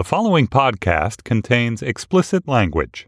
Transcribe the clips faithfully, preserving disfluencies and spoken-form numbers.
The following podcast contains explicit language.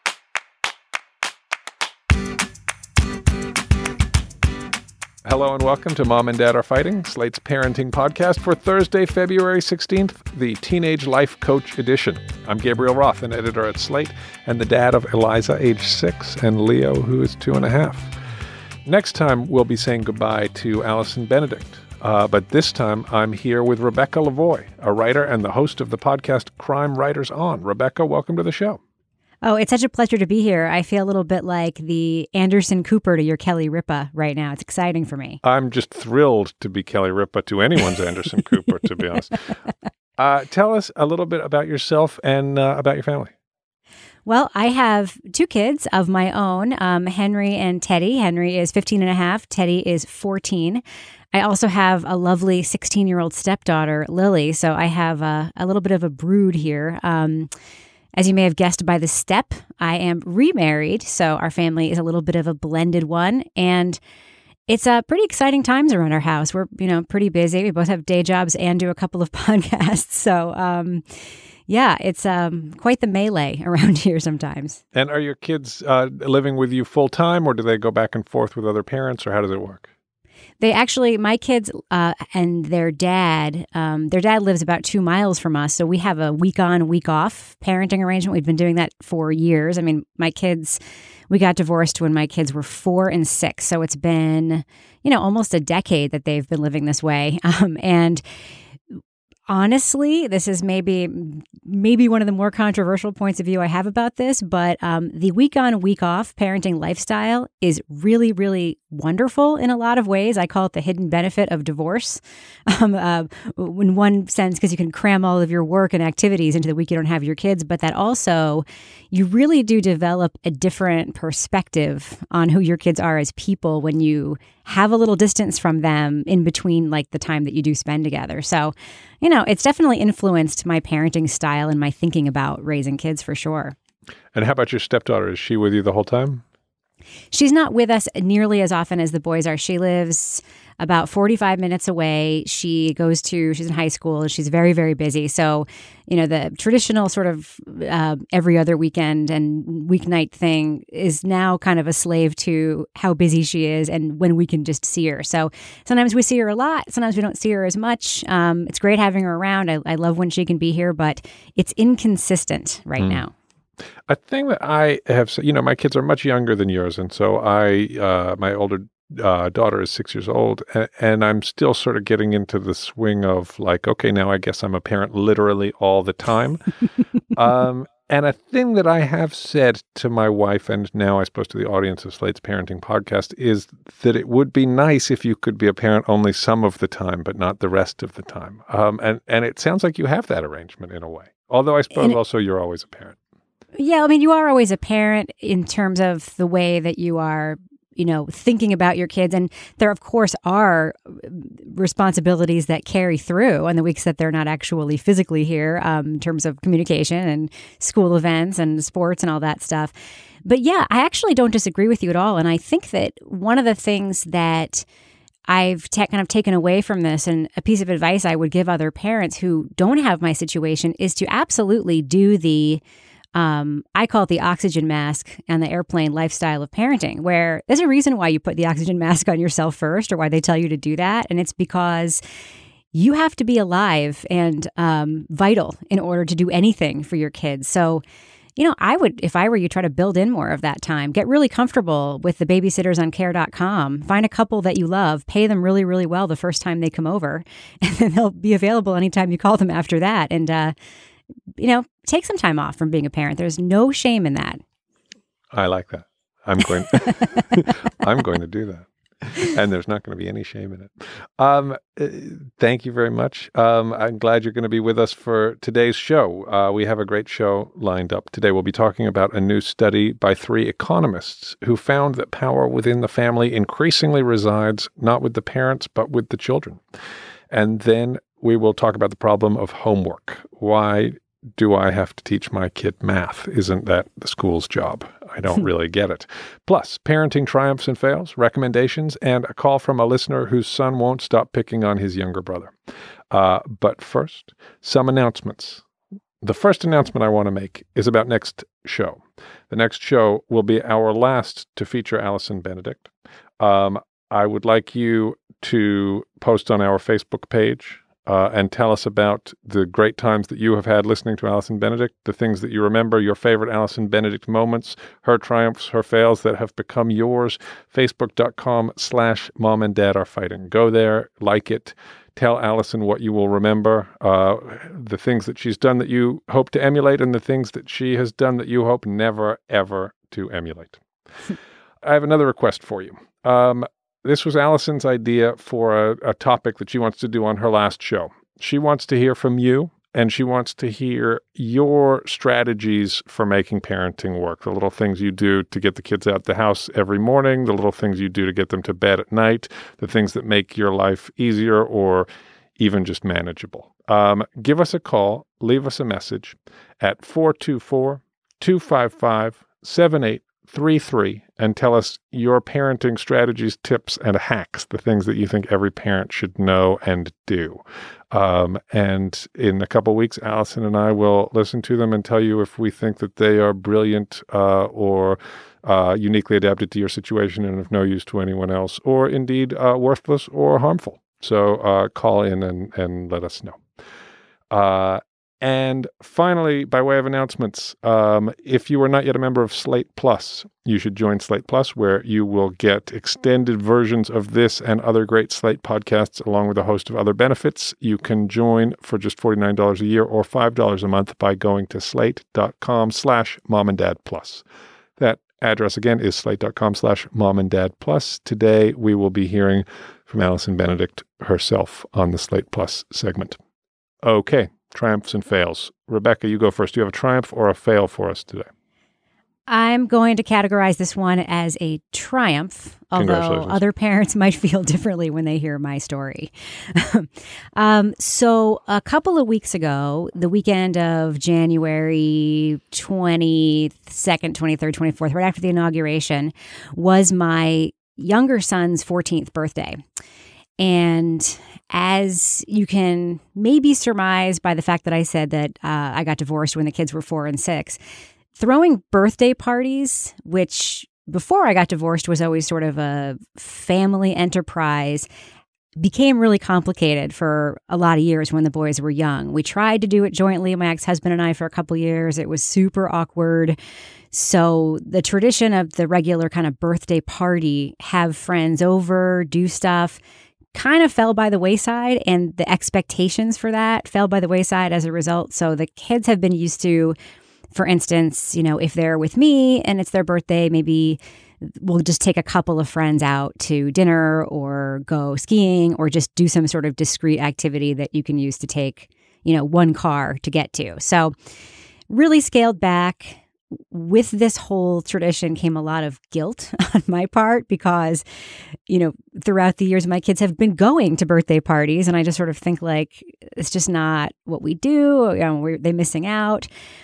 Hello and welcome to Mom and Dad Are Fighting, Slate's parenting podcast for Thursday, February sixteenth, the Teenage Life Coach edition. I'm Gabriel Roth, an editor at Slate, and the dad of Eliza, age six, and Leo, who is two and a half. Next time, we'll be saying goodbye to Allison Benedict. Uh, but this time, I'm here with Rebecca Lavoie, a writer and the host of the podcast Crime Writers On. Rebecca, welcome to the show. Oh, it's such a pleasure to be here. I feel a little bit like the Anderson Cooper to your Kelly Ripa right now. It's exciting for me. I'm just thrilled to be Kelly Ripa to anyone's Anderson Cooper, to be honest. Uh, tell us a little bit about yourself and uh, about your family. Well, I have two kids of my own, um, Henry and Teddy. Henry is fifteen and a half. Teddy is fourteen. I also have a lovely sixteen-year-old stepdaughter, Lily. So I have a, a little bit of a brood here. Um, as you may have guessed by the step, I am remarried. So our family is a little bit of a blended one. And it's uh, pretty exciting times around our house. We're, you know, pretty busy. We both have day jobs and do a couple of podcasts. So, um, yeah, it's um, quite the melee around here sometimes. And are your kids uh, living with you full time, or do they go back and forth with other parents, or how does it work? They actually, my kids uh, and their dad, um, their dad lives about two miles from us. So we have a week on, week off parenting arrangement. We've been doing that for years. I mean, my kids, we got divorced when my kids were four and six. So it's been, you know, almost a decade that they've been living this way. Um, and honestly, this is maybe maybe one of the more controversial points of view I have about this, but um, the week on, week off parenting lifestyle is really, really wonderful in a lot of ways. I call it the hidden benefit of divorce. Um, uh, in one sense, because you can cram all of your work and activities into the week you don't have your kids, but that also you really do develop a different perspective on who your kids are as people when you have a little distance from them in between like the time that you do spend together. So, you know, it's definitely influenced my parenting style and my thinking about raising kids for sure. And how about your stepdaughter? Is she with you the whole time? She's not with us nearly as often as the boys are. She lives about forty-five minutes away. She goes to, she's in high school. She's very, very busy. So, you know, the traditional sort of uh, every other weekend and weeknight thing is now kind of a slave to how busy she is and when we can just see her. So sometimes we see her a lot. Sometimes we don't see her as much. Um, it's great having her around. I, I love when she can be here, but it's inconsistent right mm. now. A thing that I have, you know, my kids are much younger than yours. And so I, uh, my older uh, daughter is six years old, and, and I'm still sort of getting into the swing of like, okay, now I guess I'm a parent literally all the time. um, and a thing that I have said to my wife, and now I suppose to the audience of Slate's Parenting Podcast, is that it would be nice if you could be a parent only some of the time, but not the rest of the time. Um, and, and it sounds like you have that arrangement in a way. Although I suppose also you're always a parent. Yeah, I mean, you are always a parent in terms of the way that you are, you know, thinking about your kids. And there, of course, are responsibilities that carry through on the weeks that they're not actually physically here um, in terms of communication and school events and sports and all that stuff. But yeah, I actually don't disagree with you at all. And I think that one of the things that I've ta- kind of taken away from this, and a piece of advice I would give other parents who don't have my situation, is to absolutely do the Um, I call it the oxygen mask and the airplane lifestyle of parenting, where there's a reason why you put the oxygen mask on yourself first, or why they tell you to do that. And it's because you have to be alive and um, vital in order to do anything for your kids. So, you know, I would, if I were you, try to build in more of that time. Get really comfortable with the babysitters on care dot com. Find a couple that you love. Pay them really, really well the first time they come over. And then they'll be available anytime you call them after that. And, uh, you know, take some time off from being a parent. There's no shame in that. I like that. I'm going I'm going to do that. And there's not going to be any shame in it. Um, uh, thank you very much. Um, I'm glad you're going to be with us for today's show. Uh, we have a great show lined up. Today we'll be talking about a new study by three economists who found that power within the family increasingly resides not with the parents, but with the children. And then we will talk about the problem of homework. Why do I have to teach my kid math? Isn't that the school's job? I don't really get it. Plus, parenting triumphs and fails, recommendations, and a call from a listener whose son won't stop picking on his younger brother. Uh, but first, some announcements. The first announcement I want to make is about next show. The next show will be our last to feature Alison Benedict. Um, I would like you to post on our Facebook page uh, and tell us about the great times that you have had listening to Alison Benedict, the things that you remember, your favorite Alison Benedict moments, her triumphs, her fails that have become yours. Facebook.com slash mom and dad are fighting. Go there, like it. Tell Alison what you will remember, uh, the things that she's done that you hope to emulate and the things that she has done that you hope never, ever to emulate. I have another request for you. Um, this was Alison's idea for a, a topic that she wants to do on her last show. She wants to hear from you, and she wants to hear your strategies for making parenting work, the little things you do to get the kids out the house every morning, the little things you do to get them to bed at night, the things that make your life easier or even just manageable. Um, give us a call, leave us a message at four two four, two five five, seven eight three three and tell us your parenting strategies, tips, and hacks, the things that you think every parent should know and do. Um, and in a couple of weeks, Alison and I will listen to them and tell you if we think that they are brilliant uh, or uh, uniquely adapted to your situation and of no use to anyone else, or indeed uh, worthless or harmful. So uh, call in and, and let us know. Uh, And finally, by way of announcements, um, if you are not yet a member of Slate Plus, you should join Slate Plus, where you will get extended versions of this and other great Slate podcasts, along with a host of other benefits. You can join for just forty-nine dollars a year or five dollars a month by going to slate.com slash mom and dad plus. That address again is slate.com slash mom and dad plus. Today, we will be hearing from Alison Benedict herself on the Slate Plus segment. Okay. Triumphs and fails. Rebecca, you go first. Do you have a triumph or a fail for us today? I'm going to categorize this one as a triumph, although other parents might feel differently when they hear my story. um, so a couple of weeks ago, the weekend of January twenty-second, twenty-third, twenty-fourth, right after the inauguration, was my younger son's fourteenth birthday. And as you can maybe surmise by the fact that I said that uh, I got divorced when the kids were four and six, throwing birthday parties, which before I got divorced was always sort of a family enterprise, became really complicated for a lot of years when the boys were young. We tried to do it jointly, my ex-husband and I, for a couple of years. It was super awkward. So the tradition of the regular kind of birthday party, have friends over, do stuff, kind of fell by the wayside, and the expectations for that fell by the wayside as a result. So the kids have been used to, for instance, you know, if they're with me and it's their birthday, maybe we'll just take a couple of friends out to dinner or go skiing or just do some sort of discrete activity that you can use to take, you know, one car to get to. So really scaled back. With this whole tradition came a lot of guilt on my part because, you know, throughout the years, my kids have been going to birthday parties, and I just sort of think like, it's just not what we do. You know, we're, they're missing out.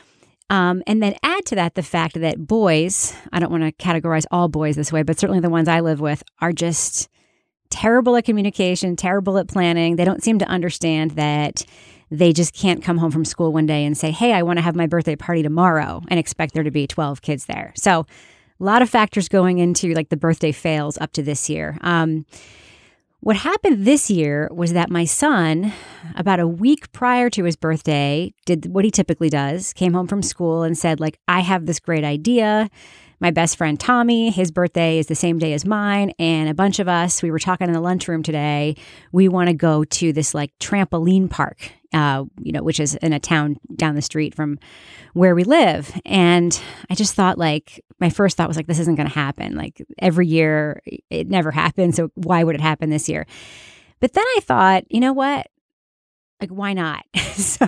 Um, and then add to that the fact that boys, I don't want to categorize all boys this way, but certainly the ones I live with are just terrible at communication, terrible at planning. They don't seem to understand that they just can't come home from school one day and say, hey, I want to have my birthday party tomorrow, and expect there to be twelve kids there. So a lot of factors going into like the birthday fails up to this year. Um, what happened this year was that my son, about a week prior to his birthday, did what he typically does, came home from school and said, like, I have this great idea. My best friend, Tommy, his birthday is the same day as mine. And a bunch of us, we were talking in the lunchroom today, we want to go to this like trampoline park, uh, you know, which is in a town down the street from where we live. And I just thought like, my first thought was like, this isn't going to happen. Like every year it never happens. So why would it happen this year? But then I thought, you know what? Like, why not? so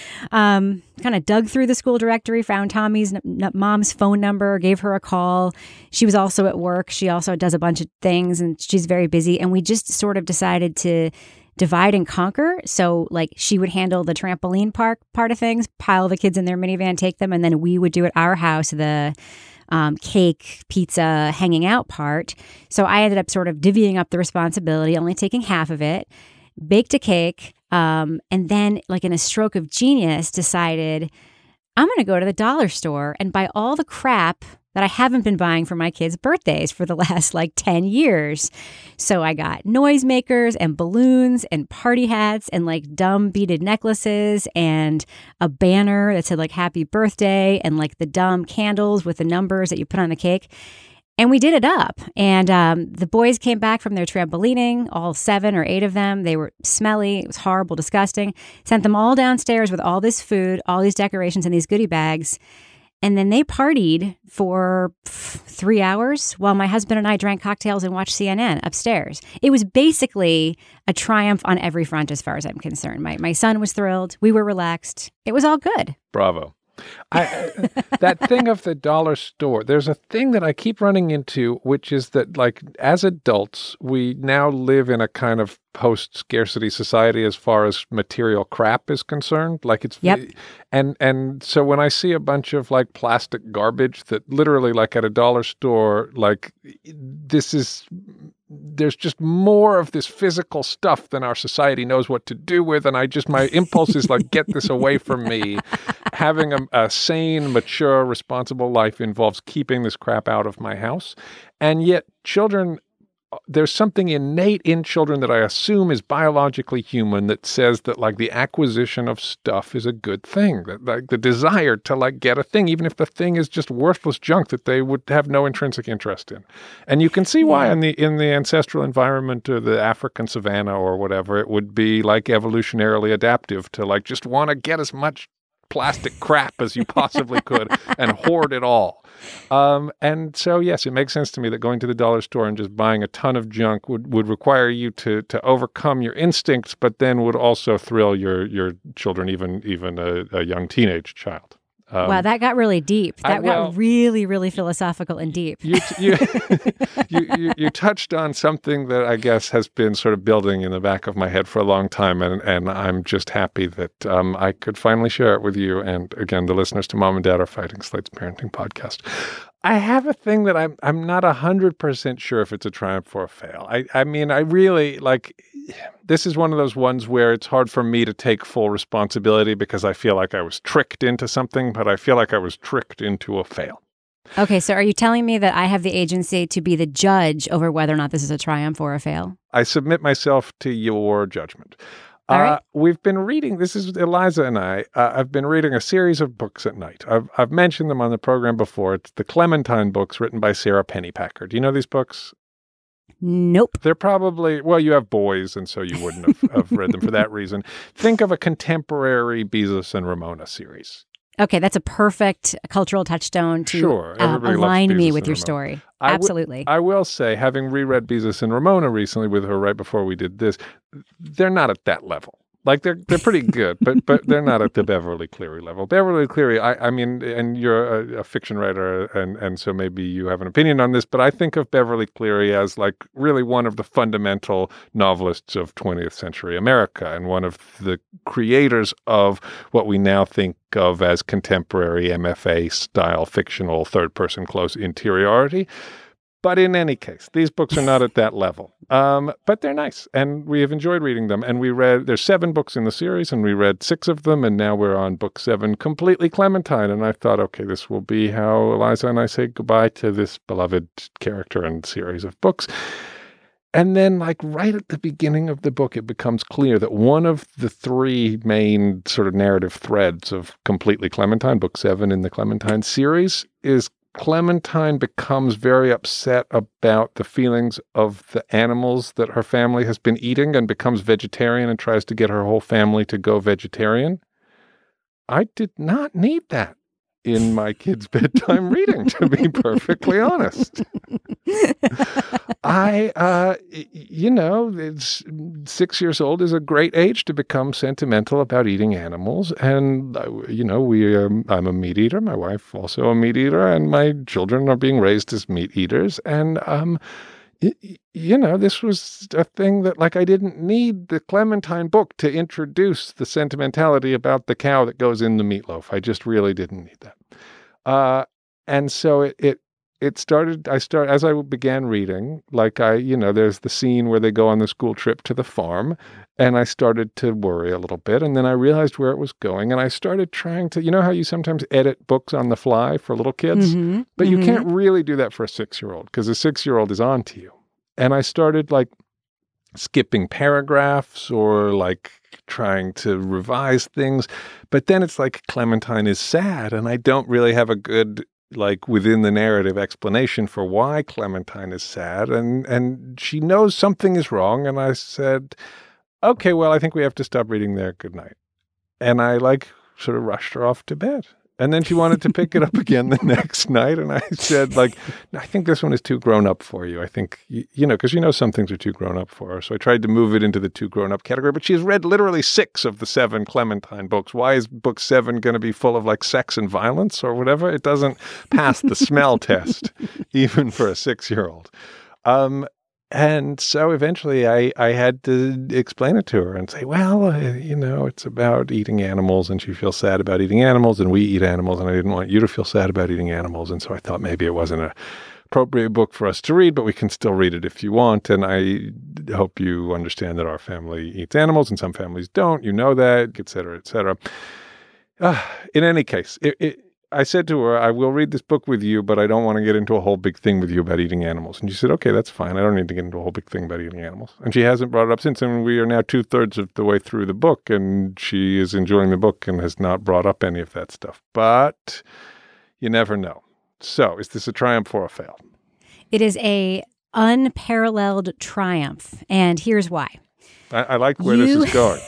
um, kind of dug through the school directory, found Tommy's n- n- mom's phone number, gave her a call. She was also at work. She also does a bunch of things and she's very busy. And we just sort of decided to divide and conquer. So like she would handle the trampoline park part of things, pile the kids in their minivan, take them. And then we would do at our house the um, cake, pizza, hanging out part. So I ended up sort of divvying up the responsibility, only taking half of it, baked a cake. Um, and then, like in a stroke of genius, decided I'm going to go to the dollar store and buy all the crap that I haven't been buying for my kids' birthdays for the last like ten years. So I got noisemakers and balloons and party hats and like dumb beaded necklaces and a banner that said like happy birthday and like the dumb candles with the numbers that you put on the cake. And we did it up. And um, the boys came back from their trampolining, all seven or eight of them. They were smelly. It was horrible, disgusting. Sent them all downstairs with all this food, all these decorations and these goodie bags. And then they partied for f- three hours while my husband and I drank cocktails and watched C N N upstairs. It was basically a triumph on every front as far as I'm concerned. My my son was thrilled. We were relaxed. It was all good. Bravo. I, that thing of the dollar store, there's a thing that I keep running into, which is that, like, as adults, we now live in a kind of post-scarcity society as far as material crap is concerned. Like, it's, yep. and and so when I see a bunch of like plastic garbage that literally, like at a dollar store, like this is. There's just more of this physical stuff than our society knows what to do with. And I just, my impulse is like, get this away from me. Having a, a sane, mature, responsible life involves keeping this crap out of my house. And yet children, there's something innate in children that I assume is biologically human that says that like the acquisition of stuff is a good thing. That like the desire to like get a thing, even if the thing is just worthless junk that they would have no intrinsic interest in. And you can see why in the in the ancestral environment or the African savanna or whatever, it would be like evolutionarily adaptive to like just want to get as much plastic crap as you possibly could and hoard it all. Um, and so, yes, it makes sense to me that going to the dollar store and just buying a ton of junk would, would require you to to overcome your instincts, but then would also thrill your your children, even even a, a young teenage child. Um, wow, that got really deep. That I, well, got really, really philosophical and deep. You, you, you, you, you touched on something that I guess has been sort of building in the back of my head for a long time, and, and I'm just happy that um, I could finally share it with you. And again, the listeners to Mom and Dad Are Fighting, Slate's parenting podcast. I have a thing that I'm I'm not one hundred percent sure if it's a triumph or a fail. I, I mean, I really, like, this is one of those ones where it's hard for me to take full responsibility because I feel like I was tricked into something, but I feel like I was tricked into a fail. Okay, so are you telling me that I have the agency to be the judge over whether or not this is a triumph or a fail? I submit myself to your judgment. All right. Uh, we've been reading, this is Eliza and I, uh, I've been reading a series of books at night. I've, I've mentioned them on the program before. It's the Clementine books written by Sarah Pennypacker. Do you know these books? Nope. They're probably, well, you have boys, and so you wouldn't have, have read them for that reason. Think of a contemporary Beezus and Ramona series. Okay, that's a perfect cultural touchstone to sure. uh, align me with your Ramona. story. I Absolutely. W- I will say, having reread Beezus and Ramona recently with her right before we did this, they're not at that level. Like, they're they're pretty good, but but they're not at the Beverly Cleary level. Beverly Cleary, I, I mean, and you're a, a fiction writer, and, and so maybe you have an opinion on this, but I think of Beverly Cleary as, like, really one of the fundamental novelists of twentieth century America, and one of the creators of what we now think of as contemporary M F A-style fictional third-person close interiority. But in any case, these books are not at that level. Um, but they're nice, and we have enjoyed reading them. And we read, there's seven books in the series, and we read six of them, and now we're on book seven, Completely Clementine. And I thought, okay, this will be how Eliza and I say goodbye to this beloved character and series of books. And then, like, right at the beginning of the book, it becomes clear that one of the three main sort of narrative threads of Completely Clementine, book seven in the Clementine series, is Clementine becomes very upset about the feelings of the animals that her family has been eating and becomes vegetarian and tries to get her whole family to go vegetarian. I did not need that in my kids' bedtime reading, to be perfectly honest. I, uh, you know, it's, six years old is a great age to become sentimental about eating animals. And, uh, you know, we, um, I'm a meat eater. My wife also a meat eater. And my children are being raised as meat eaters. And, um, y- you know, this was a thing that, like, I didn't need the Clementine book to introduce the sentimentality about the cow that goes in the meatloaf. I just really didn't need that. Uh, and so it, it it started, I start, as I began reading, like I, you know, there's the scene where they go on the school trip to the farm, and I started to worry a little bit, and then I realized where it was going, and I started trying to, you know how you sometimes edit books on the fly for little kids? Mm-hmm. But mm-hmm. you can't really do that for a six-year-old, because a six-year-old is on to you. And I started, like, skipping paragraphs or, like, trying to revise things. But then it's like Clementine is sad, and I don't really have a good, like, within the narrative explanation for why Clementine is sad. And, and she knows something is wrong. And I said, okay, well, I think we have to stop reading there. Good night. And I, like, sort of rushed her off to bed. And then she wanted to pick it up again the next night. And I said, like, I think this one is too grown up for you. I think, you, you know, because you know some things are too grown up for her. So I tried to move it into the too grown up category. But she has read literally six of the seven Clementine books. Why is book seven going to be full of, like, sex and violence or whatever? It doesn't pass the smell test, even for a six-year-old. Um, And so eventually I, I had to explain it to her and say, well, uh, you know, it's about eating animals, and she feels sad about eating animals, and we eat animals, and I didn't want you to feel sad about eating animals. And so I thought maybe it wasn't an appropriate book for us to read, but we can still read it if you want. And I hope you understand that our family eats animals and some families don't. You know that, et cetera, et cetera. Uh, in any case, it, it I said to her, I will read this book with you, but I don't want to get into a whole big thing with you about eating animals. And she said, okay, that's fine. I don't need to get into a whole big thing about eating animals. And she hasn't brought it up since. And we are now two thirds of the way through the book, and she is enjoying the book and has not brought up any of that stuff. But you never know. So is this a triumph or a fail? It is a unparalleled triumph. And here's why. I, I like where you... this is going.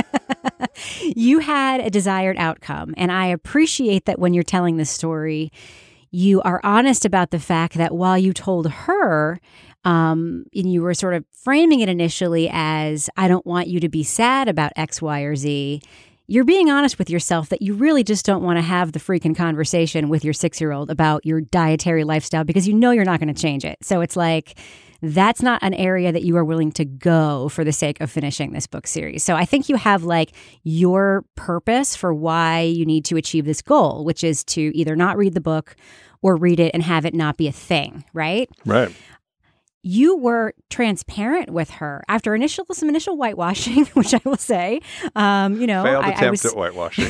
You had a desired outcome, and I appreciate that when you're telling this story, you are honest about the fact that while you told her, um, and you were sort of framing it initially as, I don't want you to be sad about X, Y, or Z, you're being honest with yourself that you really just don't want to have the freaking conversation with your six-year-old about your dietary lifestyle because you know you're not going to change it. So it's like, that's not an area that you are willing to go for the sake of finishing this book series. So I think you have like your purpose for why you need to achieve this goal, which is to either not read the book or read it and have it not be a thing, right? Right. You were transparent with her after initial some initial whitewashing, which I will say, um, you know, failed I, attempt I was, at whitewashing.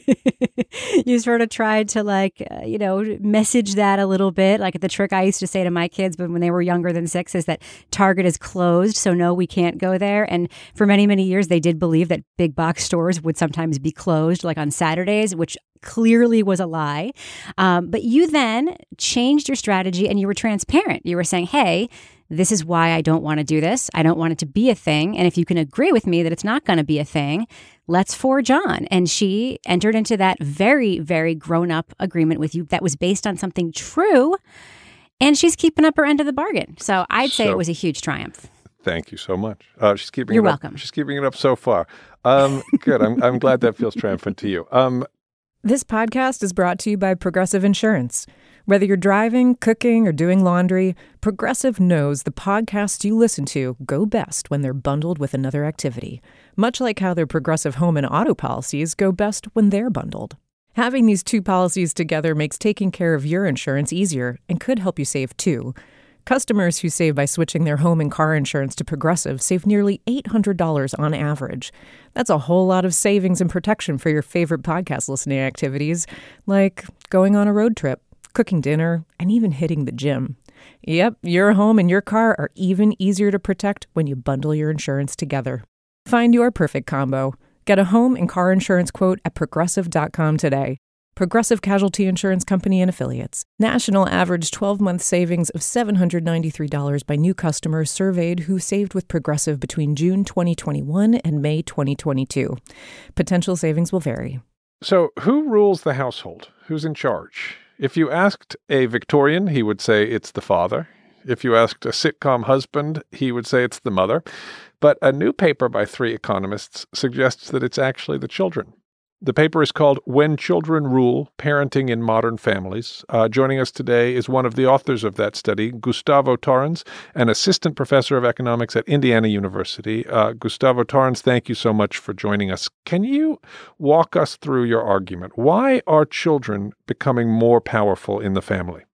You sort of tried to like, uh, you know, message that a little bit. Like the trick I used to say to my kids, but when they were younger than six, is that Target is closed, so no, we can't go there. And for many, many years, they did believe that big box stores would sometimes be closed, like on Saturdays, which clearly was a lie. Um, but you then changed your strategy and you were transparent. You were saying, hey, this is why I don't want to do this. I don't want it to be a thing. And if you can agree with me that it's not going to be a thing, let's forge on. And she entered into that very, very grown-up agreement with you that was based on something true. And she's keeping up her end of the bargain. So I'd say So, it was a huge triumph. Thank you so much. Uh, she's keeping You're it up. welcome. She's keeping it up so far. Um, good. I'm, I'm glad that feels triumphant to you. Um, This podcast is brought to you by Progressive Insurance. Whether you're driving, cooking, or doing laundry, Progressive knows the podcasts you listen to go best when they're bundled with another activity, much like how their Progressive home and auto policies go best when they're bundled. Having these two policies together makes taking care of your insurance easier and could help you save too. Customers who save by switching their home and car insurance to Progressive save nearly eight hundred dollars on average. That's a whole lot of savings and protection for your favorite podcast listening activities, like going on a road trip, cooking dinner, and even hitting the gym. Yep, your home and your car are even easier to protect when you bundle your insurance together. Find your perfect combo. Get a home and car insurance quote at progressive dot com today. Progressive Casualty Insurance Company and Affiliates. National average twelve-month savings of seven hundred ninety-three dollars by new customers surveyed who saved with Progressive between June twenty twenty-one and May twenty twenty-two. Potential savings will vary. So who rules the household? Who's in charge? If you asked a Victorian, he would say it's the father. If you asked a sitcom husband, he would say it's the mother. But a new paper by three economists suggests that it's actually the children. The paper is called When Children Rule, Parenting in Modern Families. Uh, joining us today is one of the authors of that study, Gustavo Torrens, an assistant professor of economics at Indiana University. Uh, Gustavo Torrens, thank you so much for joining us. Can you walk us through your argument? Why are children becoming more powerful in the family?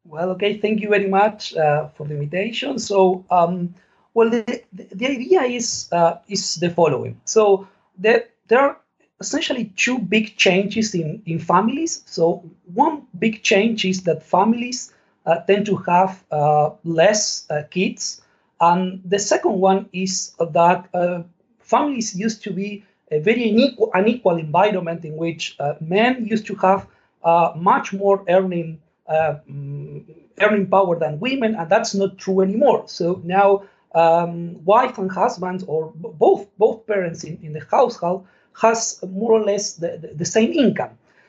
Well, okay, thank you very much uh, for the invitation. So, um, well, the, the, the idea is uh, is the following. So, there, there are essentially two big changes in, in families. So, one big change is that families uh, tend to have uh, less uh, kids. And the second one is that uh, families used to be a very unequal, unequal environment in which uh, men used to have uh, much more earning uh, earning power than women, and that's not true anymore. So now um, wife and husband, or b- both both parents in, in the household, has more or less the, the, the same income.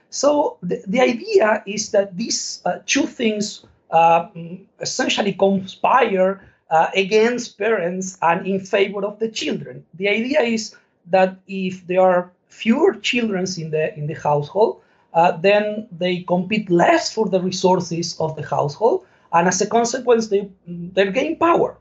So the, the idea is that these uh, two things uh, essentially conspire uh, against parents and in favor of the children. The idea is that if there are fewer children in the in the household, uh, then they compete less for the resources of the household, and as a consequence, they they gain power,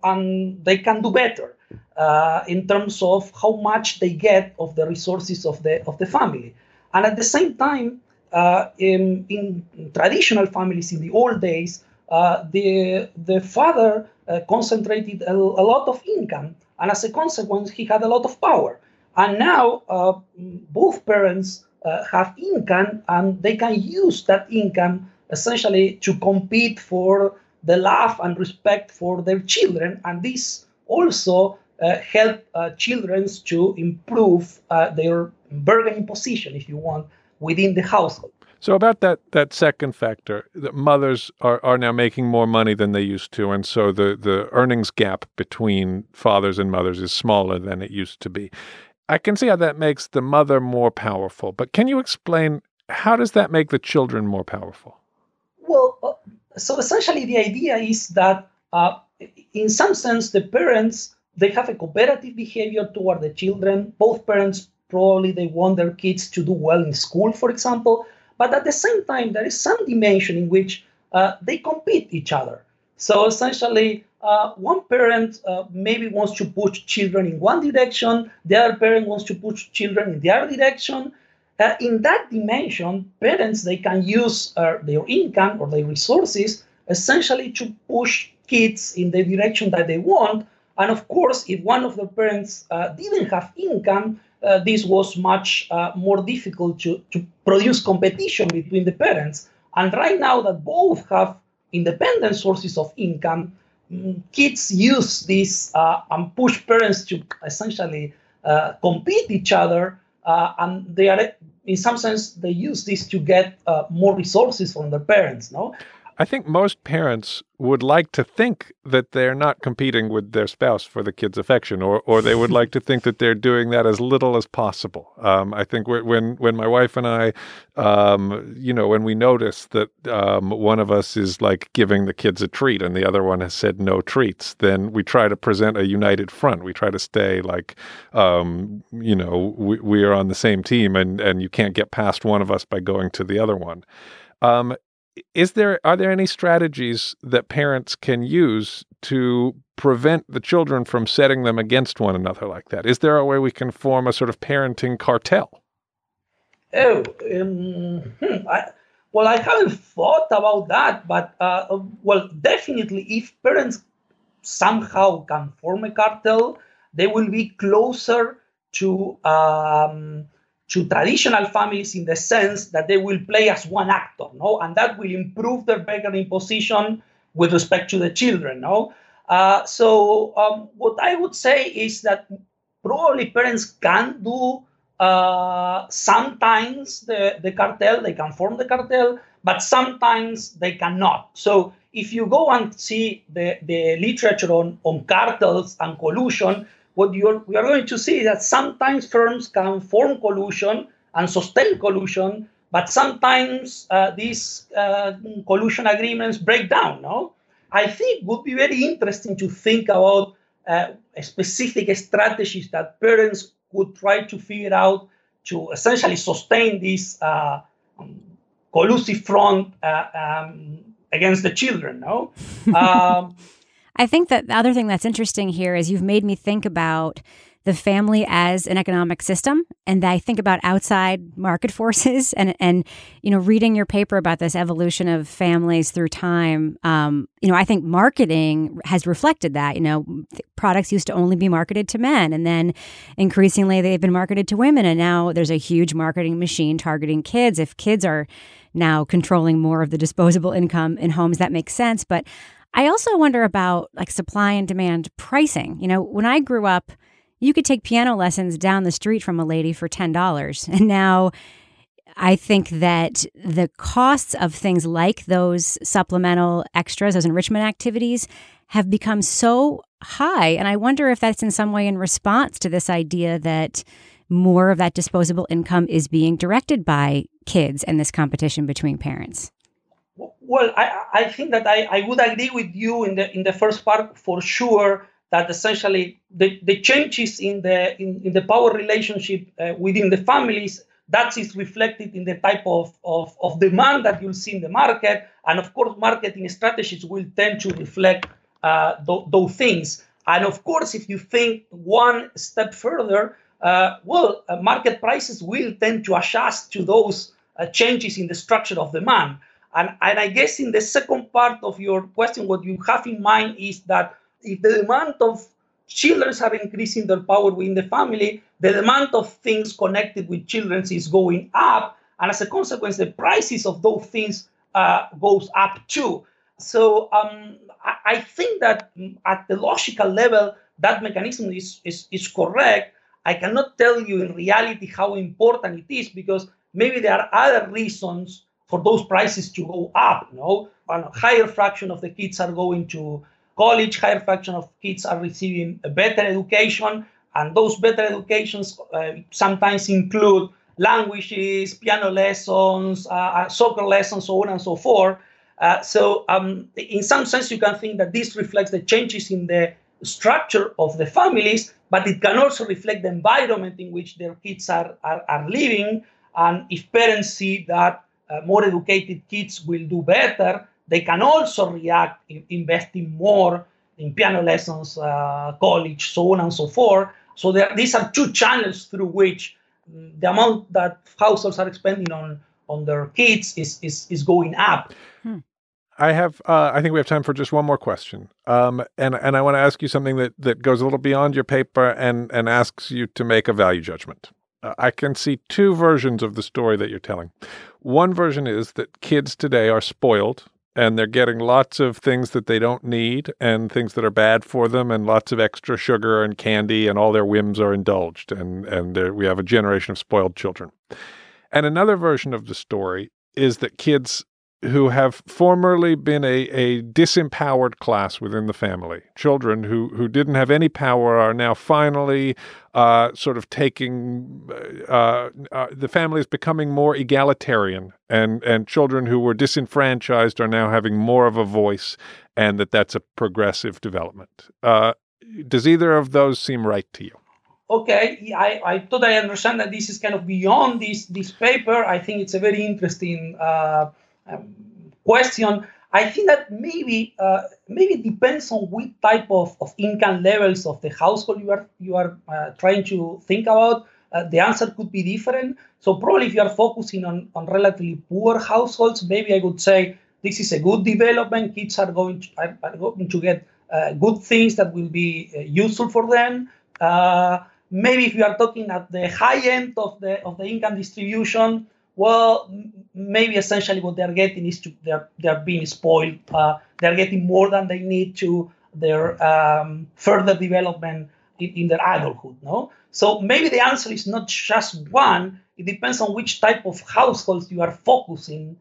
and they can do better uh, in terms of how much they get of the resources of the of the family. And at the same time, uh, in, in traditional families in the old days, uh, the the father uh, concentrated a, a lot of income, and as a consequence, he had a lot of power. And now uh, both parents uh, have income, and they can use that income essentially to compete for the love and respect for their children. And this also uh, help uh, children to improve uh, their bargaining position, if you want, within the household. So about that that second factor, the mothers are, are now making more money than they used to, and so the, the earnings gap between fathers and mothers is smaller than it used to be. I can see how that makes the mother more powerful, but can you explain, how does that make the children more powerful? Well, uh, so essentially the idea is that uh, in some sense the parents, they have a cooperative behavior toward the children. Both parents probably they want their kids to do well in school, for example. But at the same time, there is some dimension in which uh, they compete each other. So essentially, uh, one parent uh, maybe wants to push children in one direction, the other parent wants to push children in the other direction. Uh, in that dimension, parents, they can use uh, their income or their resources essentially to push kids in the direction that they want. And of course, if one of the parents uh, didn't have income, Uh, this was much uh, more difficult to, to produce competition between the parents. And right now that both have independent sources of income, mm, kids use this uh, and push parents to essentially uh, compete each other. Uh, and they are, in some sense, they use this to get uh, more resources from their parents, no? I think most parents would like to think that they're not competing with their spouse for the kid's affection, or or they would like to think that they're doing that as little as possible. Um, I think when when my wife and I, um, you know, when we notice that um, one of us is like giving the kids a treat and the other one has said no treats, then we try to present a united front. We try to stay like, um, you know, we, we are on the same team, and and you can't get past one of us by going to the other one. Um, Is there are there any strategies that parents can use to prevent the children from setting them against one another like that? Is there a way we can form a sort of parenting cartel? Oh, um, hmm, I, well, I haven't thought about that, but uh, well, definitely, if parents somehow can form a cartel, they will be closer to. Um, to traditional families in the sense that they will play as one actor, no, and that will improve their bargaining position with respect to the children, no. Uh, so um, what I would say is that probably parents can do uh, sometimes the, the cartel, they can form the cartel, but sometimes they cannot. So if you go and see the, the literature on, on cartels and collusion, what you're, we are going to see is that sometimes firms can form collusion and sustain collusion, but sometimes uh, these uh, collusion agreements break down. No, I think it would be very interesting to think about uh, specific strategies that parents could try to figure out to essentially sustain this uh, um, collusive front uh, um, against the children. No. Um, I think that the other thing that's interesting here is you've made me think about the family as an economic system, and I think about outside market forces, and and you know, reading your paper about this evolution of families through time, um, you know, I think marketing has reflected that. You know, products used to only be marketed to men, and then increasingly they've been marketed to women, and now there's a huge marketing machine targeting kids. If kids are now controlling more of the disposable income in homes, that makes sense. But I also wonder about like supply and demand pricing. You know, when I grew up, you could take piano lessons down the street from a lady for ten dollars. And now I think that the costs of things like those supplemental extras, those enrichment activities, have become so high. And I wonder if that's in some way in response to this idea that more of that disposable income is being directed by kids and this competition between parents. Well, I, I think that I, I would agree with you in the in the first part for sure, that essentially the, the changes in the in, in the power relationship uh, within the families, that is reflected in the type of, of, of demand that you'll see in the market. And of course, marketing strategies will tend to reflect uh, th- those things. And of course, if you think one step further, uh, well, uh, market prices will tend to adjust to those uh, changes in the structure of demand. And, and I guess in the second part of your question, what you have in mind is that if the demand of children are increasing their power within the family, the demand of things connected with children is going up. And as a consequence, the prices of those things uh, goes up too. So um, I, I think that at the logical level, that mechanism is, is, is correct. I cannot tell you in reality how important it is, because maybe there are other reasons for those prices to go up. You know, a higher fraction of the kids are going to college, higher fraction of kids are receiving a better education, and those better educations uh, sometimes include languages, piano lessons, uh, soccer lessons, so on and so forth. Uh, so um, in some sense, you can think that this reflects the changes in the structure of the families, but it can also reflect the environment in which their kids are, are, are living. And if parents see that uh, more educated kids will do better, they can also react in investing more in piano lessons, uh, college, so on and so forth. So there, these are two channels through which the amount that households are spending on, on their kids is, is, is going up. Hmm. I have, uh, I think we have time for just one more question. Um, and, and I want to ask you something that, that goes a little beyond your paper and, and asks you to make a value judgment. Uh, I can see two versions of the story that you're telling. One version is that kids today are spoiled and they're getting lots of things that they don't need and things that are bad for them and lots of extra sugar and candy, and all their whims are indulged. And, and there, we have a generation of spoiled children. And another version of the story is that kids who have formerly been a, a disempowered class within the family, children who, who didn't have any power, are now finally uh, sort of taking, uh, uh, the family is becoming more egalitarian, and, and children who were disenfranchised are now having more of a voice, and that that's a progressive development. Uh, does either of those seem right to you? Okay, I, I thought I understand that this is kind of beyond this, this paper. I think it's a very interesting uh, Um, question. I think that maybe uh, maybe it depends on which type of, of income levels of the household you are you are uh, trying to think about. Uh, the answer could be different. So probably if you are focusing on, on relatively poor households, maybe I would say this is a good development. Kids are going to, are, are going to get uh, good things that will be uh, useful for them. Uh, maybe if you are talking at the high end of the of the income distribution, well, maybe essentially what they're getting is to they're they're being spoiled. Uh, they're getting more than they need to their um, further development in, in their adulthood. No, so maybe the answer is not just one. It depends on which type of households you are focusing.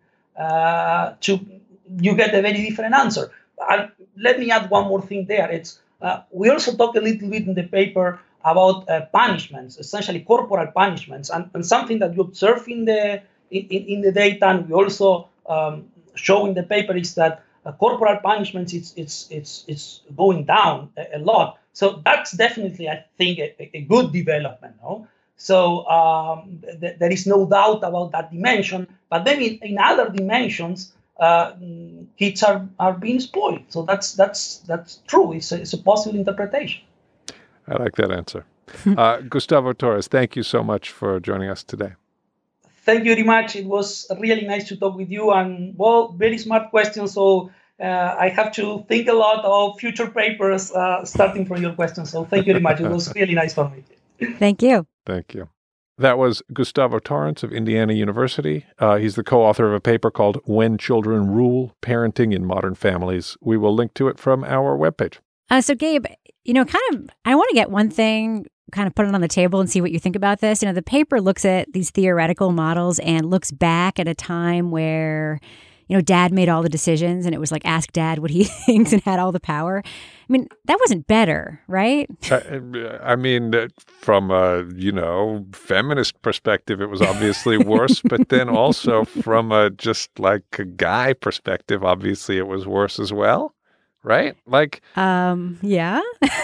Uh, to you get a very different answer. And let me add one more thing there. It's uh, we also talk a little bit in the paper about uh, punishments, essentially corporal punishments, and, and something that you observe in the in, in the data, and we also um, show in the paper is that uh, corporal punishments it's it's it's it's going down a, a lot. So that's definitely, I think, a, a good development. No? So um, th- there is no doubt about that dimension. But then in, in other dimensions, uh, kids are, are being spoiled. So that's that's that's true. It's a, it's a possible interpretation. I like that answer. Uh, Gustavo Torres, thank you so much for joining us today. Thank you very much. It was really nice to talk with you, and well, very smart questions. So uh, I have to think a lot of future papers uh, starting from your questions. So thank you very much. It was really nice for me. Thank you. Thank you. That was Gustavo Torrance of Indiana University. Uh, he's the co-author of a paper called When Children Rule, Parenting in Modern Families. We will link to it from our webpage. Uh, so, Gabe, you know, kind of, I want to get one thing, kind of put it on the table and see what you think about this. You know, the paper looks at these theoretical models and looks back at a time where, you know, dad made all the decisions and it was like, ask dad what he thinks and had all the power. I mean, that wasn't better, right? I, I mean, from a, you know, feminist perspective, it was obviously worse. But then also from a just like a guy perspective, obviously it was worse as well. Right? Like, um, yeah.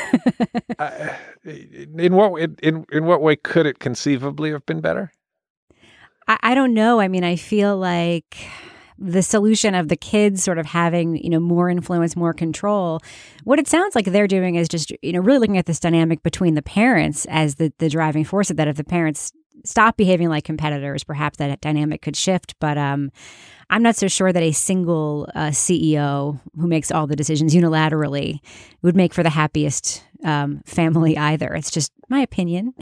uh, in what in in what way could it conceivably have been better? I, I don't know. I mean, I feel like the solution of the kids sort of having, you know, more influence, more control. What it sounds like they're doing is just, you know, really looking at this dynamic between the parents as the the driving force of that. If the parents stop behaving like competitors, perhaps that dynamic could shift. But um, I'm not so sure that a single uh, C E O who makes all the decisions unilaterally would make for the happiest um, family either. It's just my opinion.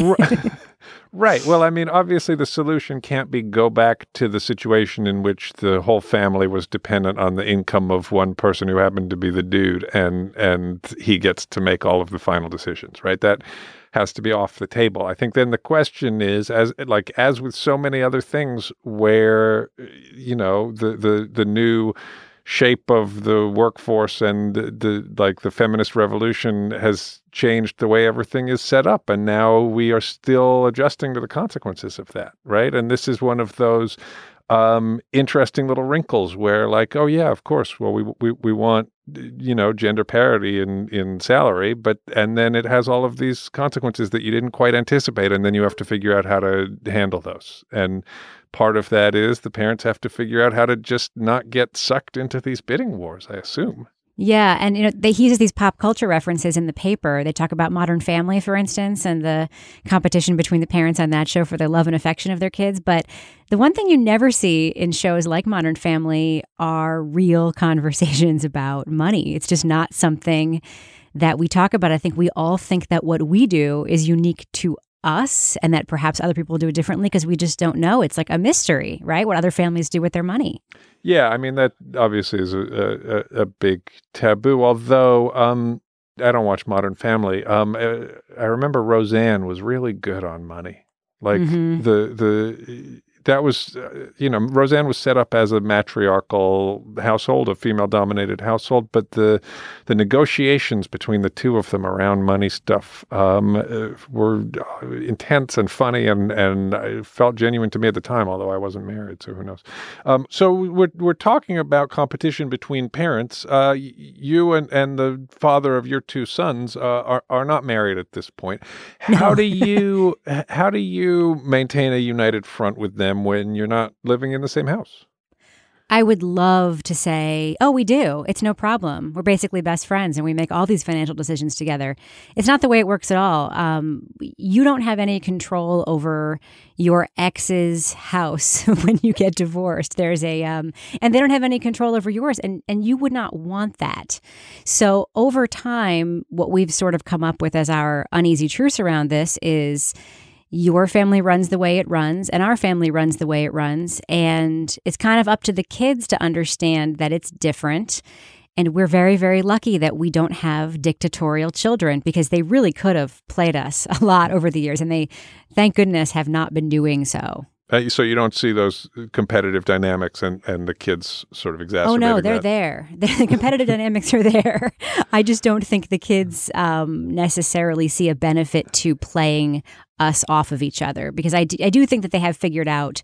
Right. Well, I mean, obviously the solution can't be go back to the situation in which the whole family was dependent on the income of one person who happened to be the dude, and and he gets to make all of the final decisions, right? That has to be off the table. I think then the question is, as like as with so many other things where, you know, the the the new shape of the workforce and the, the like the feminist revolution has changed the way everything is set up, and now we are still adjusting to the consequences of that, right? And this is one of those um, interesting little wrinkles where, like, oh yeah, of course, well we we we want, you know, gender parity in in salary, but and then it has all of these consequences that you didn't quite anticipate, and then you have to figure out how to handle those. And part of that is the parents have to figure out how to just not get sucked into these bidding wars, I assume. Yeah, and you know, they, he uses these pop culture references in the paper. They talk about Modern Family, for instance, and the competition between the parents on that show for the love and affection of their kids. But the one thing you never see in shows like Modern Family are real conversations about money. It's just not something that we talk about. I think we all think that what we do is unique to us and that perhaps other people do it differently because we just don't know. It's like a mystery, right? What other families do with their money. Yeah, I mean, that obviously is a, a, a big taboo, although um, I don't watch Modern Family. Um, I remember Roseanne was really good on money. Like mm-hmm. the the that was, uh, you know, Roseanne was set up as a matriarchal household, a female-dominated household, but the the negotiations between the two of them around money stuff um, uh, were intense and funny, and and it felt genuine to me at the time, although I wasn't married, so who knows. Um, so we're we're talking about competition between parents. Uh, you and, and the father of your two sons uh, are are not married at this point. How No. do you how do you maintain a united front with them when you're not living in the same house? I would love to say, oh, we do. It's no problem. We're basically best friends and we make all these financial decisions together. It's not the way it works at all. Um, you don't have any control over your ex's house when you get divorced. There's a, um, and they don't have any control over yours, and, and you would not want that. So over time, what we've sort of come up with as our uneasy truce around this is, your family runs the way it runs, and our family runs the way it runs. And it's kind of up to the kids to understand that it's different. And we're very, very lucky that we don't have dictatorial children, because they really could have played us a lot over the years. And they, thank goodness, have not been doing so. Uh, so you don't see those competitive dynamics and, and the kids sort of exacerbating Oh, no, they're that. there. The competitive dynamics are there. I just don't think the kids um, necessarily see a benefit to playing us off of each other, because I do, I do think that they have figured out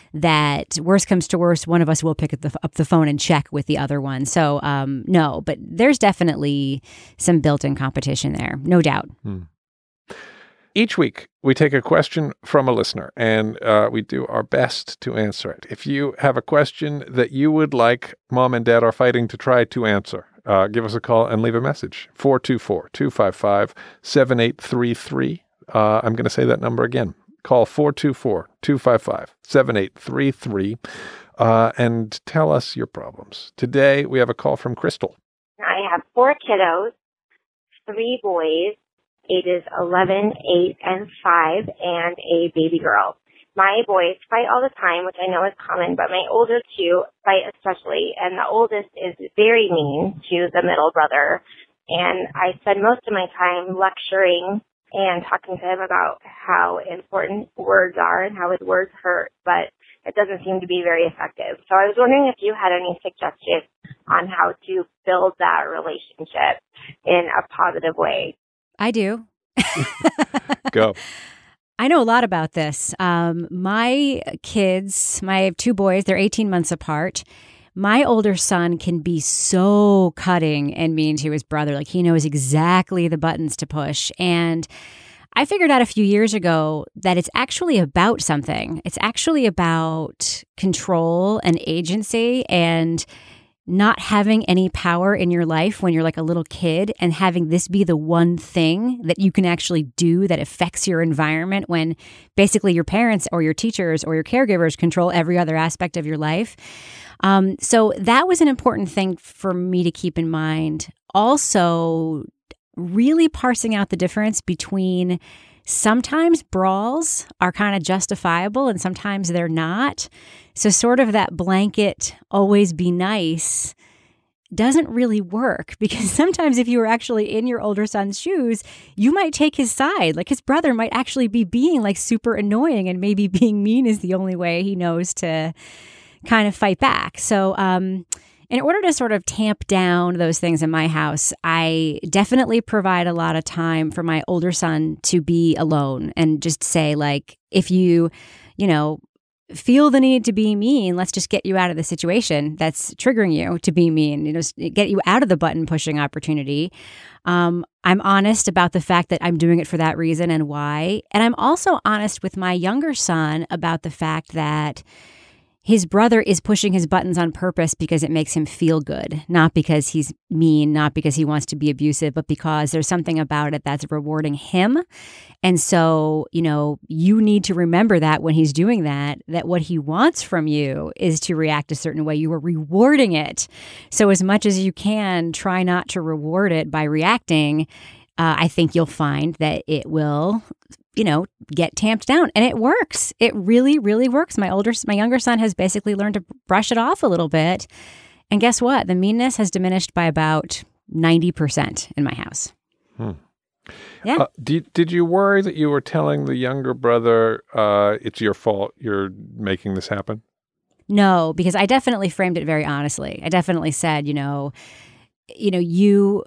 that worst comes to worst, one of us will pick up the, up the phone and check with the other one. So um, no, but there's definitely some built-in competition there, no doubt. Hmm. Each week, we take a question from a listener, and uh, we do our best to answer it. If you have a question that you would like Mom and Dad Are Fighting to try to answer, uh, give us a call and leave a message. four two four, two five five, seven eight three three. Uh, I'm going to say that number again. Call four two four, two five five, seven eight three three uh, and tell us your problems. Today, we have a call from Crystal. I have four kiddos, three boys, ages eleven, eight, and five, and a baby girl. My boys fight all the time, which I know is common, but my older two fight especially, and the oldest is very mean to the middle brother. And I spend most of my time lecturing and talking to him about how important words are and how his words hurt, but it doesn't seem to be very effective. So I was wondering if you had any suggestions on how to build that relationship in a positive way. I do. Go. I know a lot about this. Um, my kids, my I have two boys, they're eighteen months apart. My older son can be so cutting and mean to his brother. Like, he knows exactly the buttons to push. And I figured out a few years ago that it's actually about something. It's actually about control and agency and not having any power in your life when you're like a little kid, and having this be the one thing that you can actually do that affects your environment when basically your parents or your teachers or your caregivers control every other aspect of your life. Um, so that was an important thing for me to keep in mind. Also, really parsing out the difference between sometimes brawls are kind of justifiable and sometimes they're not. So sort of that blanket, always be nice, doesn't really work, because sometimes if you were actually in your older son's shoes, you might take his side. Like, his brother might actually be being like super annoying, and maybe being mean is the only way he knows to kind of fight back. So, um, in order to sort of tamp down those things in my house, I definitely provide a lot of time for my older son to be alone and just say, like, if you, you know, feel the need to be mean, let's just get you out of the situation that's triggering you to be mean, you know, get you out of the button pushing opportunity. Um, I'm honest about the fact that I'm doing it for that reason and why. And I'm also honest with my younger son about the fact that his brother is pushing his buttons on purpose because it makes him feel good, not because he's mean, not because he wants to be abusive, but because there's something about it that's rewarding him. And so, you know, you need to remember that when he's doing that, that what he wants from you is to react a certain way. You are rewarding it. So as much as you can, try not to reward it by reacting. Uh, I think you'll find that it will, you know, get tamped down, and it works. It really, really works. My older, my younger son has basically learned to brush it off a little bit. And guess what? The meanness has diminished by about ninety percent in my house. Hmm. Yeah. Uh, did, did you worry that you were telling the younger brother, uh, it's your fault, you're making this happen? No, because I definitely framed it very honestly. I definitely said, you know, you know, you,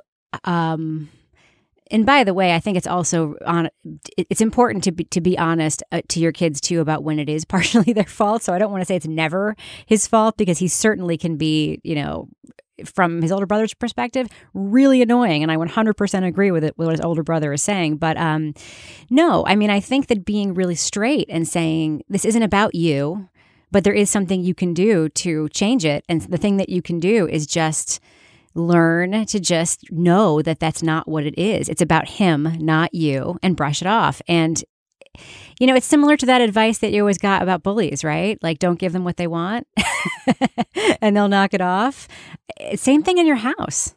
um, and by the way, I think it's also on. It's important to be, to be honest uh, to your kids too about when it is partially their fault. So I don't want to say it's never his fault, because he certainly can be, you know, from his older brother's perspective, really annoying. And I one hundred percent agree with it, with what his older brother is saying. But um, no, I mean, I think that being really straight and saying this isn't about you, but there is something you can do to change it. And the thing that you can do is just learn to just know that that's not what it is. It's about him, not you, and brush it off. And, you know, it's similar to that advice that you always got about bullies, right? Like, don't give them what they want and they'll knock it off. Same thing in your house.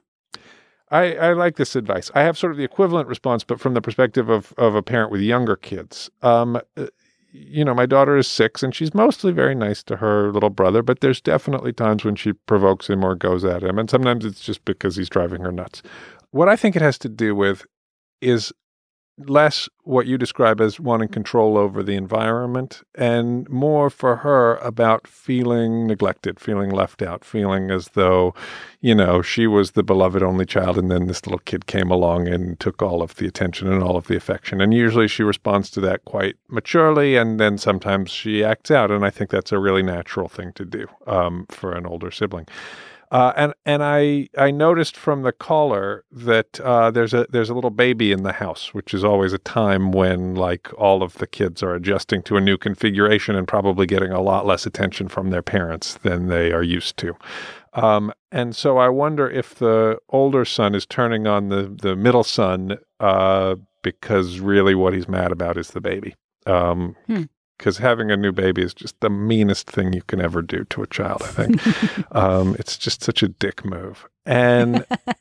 I, I like this advice. I have sort of the equivalent response, but from the perspective of, of a parent with younger kids. Um, you know, my daughter is six and she's mostly very nice to her little brother, but there's definitely times when she provokes him or goes at him. And sometimes it's just because he's driving her nuts. What I think it has to do with is less what you describe as wanting control over the environment, and more for her about feeling neglected, feeling left out, feeling as though, you know, she was the beloved only child, and then this little kid came along and took all of the attention and all of the affection. And usually she responds to that quite maturely, and then sometimes she acts out. And I think that's a really natural thing to do um, for an older sibling. Uh, and and I I noticed from the caller that uh, there's a there's a little baby in the house, which is always a time when, like, all of the kids are adjusting to a new configuration and probably getting a lot less attention from their parents than they are used to. Um, and so I wonder if the older son is turning on the the middle son uh, because really what he's mad about is the baby. Um, Hmm. Because having a new baby is just the meanest thing you can ever do to a child, I think. um, it's just such a dick move. And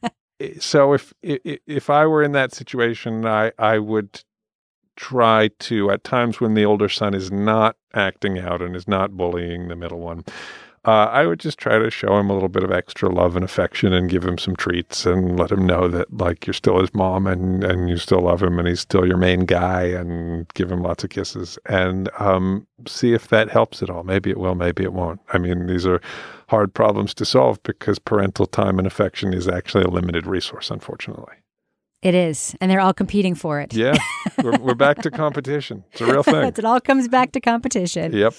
so if, if if I were in that situation, I, I would try to, at times when the older son is not acting out and is not bullying the middle one, Uh, I would just try to show him a little bit of extra love and affection and give him some treats and let him know that, like, you're still his mom and, and you still love him and he's still your main guy, and give him lots of kisses and um, see if that helps at all. Maybe it will, maybe it won't. I mean, these are hard problems to solve because parental time and affection is actually a limited resource, unfortunately. It is. And they're all competing for it. Yeah. We're, we're back to competition. It's a real thing. It all comes back to competition. Yep.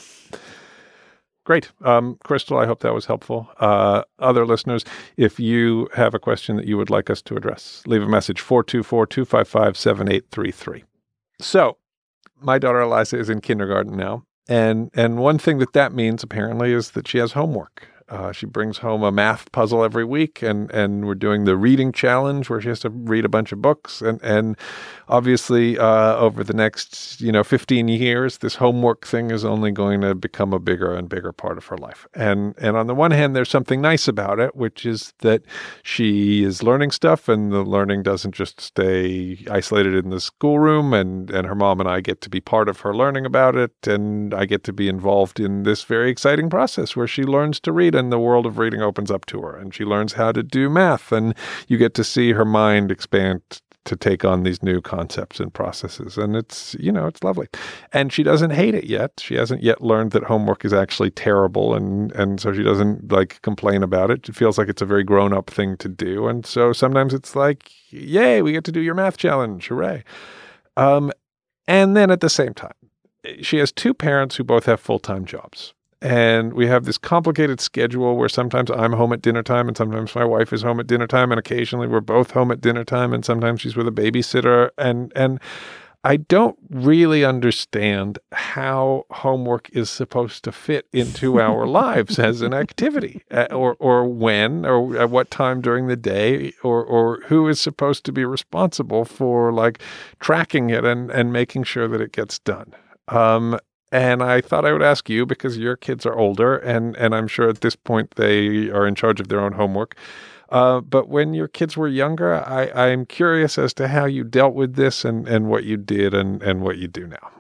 Great. Um, Crystal, I hope that was helpful. Uh, other listeners, if you have a question that you would like us to address, leave a message, four two four, two five five, seven eight three three. So my daughter Eliza is in kindergarten now. And, and one thing that that means, apparently, is that she has homework. Uh, she brings home a math puzzle every week, and, and we're doing the reading challenge where she has to read a bunch of books. And, and obviously, uh, over the next, you know, fifteen years, this homework thing is only going to become a bigger and bigger part of her life. And, and on the one hand, there's something nice about it, which is that she is learning stuff, and the learning doesn't just stay isolated in the schoolroom, and, and her mom and I get to be part of her learning about it. And I get to be involved in this very exciting process where she learns to read, and the world of reading opens up to her, and she learns how to do math, and you get to see her mind expand to take on these new concepts and processes. And it's, you know, it's lovely. And she doesn't hate it yet. She hasn't yet learned that homework is actually terrible. And, and so she doesn't like complain about it. It feels like it's a very grown up thing to do. And so sometimes it's like, yay, we get to do your math challenge. Hooray. Um, and then at the same time, she has two parents who both have full-time jobs. And we have this complicated schedule where sometimes I'm home at dinner time and sometimes my wife is home at dinner time, and occasionally we're both home at dinner time, and sometimes she's with a babysitter. And and I don't really understand how homework is supposed to fit into our lives as an activity, or or when, or at what time during the day, or or who is supposed to be responsible for like tracking it and, and making sure that it gets done. Um, And I thought I would ask you, because your kids are older, and, and I'm sure at this point they are in charge of their own homework. Uh, but when your kids were younger, I, I'm curious as to how you dealt with this, and, and what you did and, and what you do now.